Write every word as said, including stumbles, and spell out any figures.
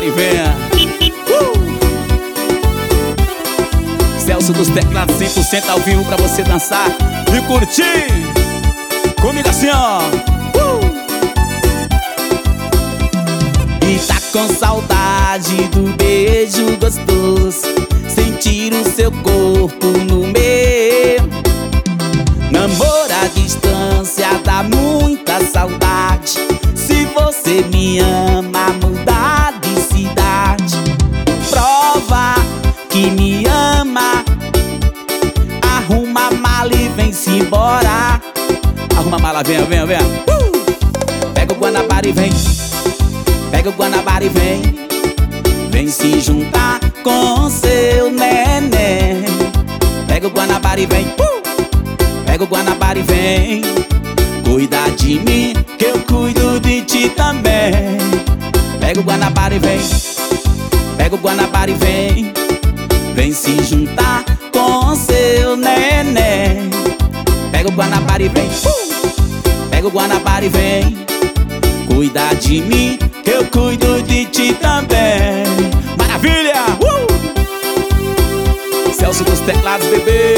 e venha. uh! Celso dos teclados cem por cento ao vivo pra você dançar e curtir. Comigo assim, ó. uh! E tá com saudade do beijo gostoso, sentir o seu corpo no meu. Namoro à distância dá muita saudade. Se você me ama, mudar de cidade. Prova que me ama. Arruma a mala e vem-se embora. Arruma a mala, venha, venha, venha. uh! Pega o Guanabara e vem. Pega o Guanabara e vem. Vem se juntar com seu neném. Pega o Guanabara e vem. uh! Pega o Guanabara e vem. Cuida de mim, que eu cuido de ti também. Pega o Guanabara e vem. Pega o Guanabara e vem. Vem se juntar com seu neném. Pega o Guanabara e vem. uh! Pega o Guanabara e vem. Cuida de mim, que eu cuido de ti também. Maravilha! Uh! Celso dos teclados, bebê.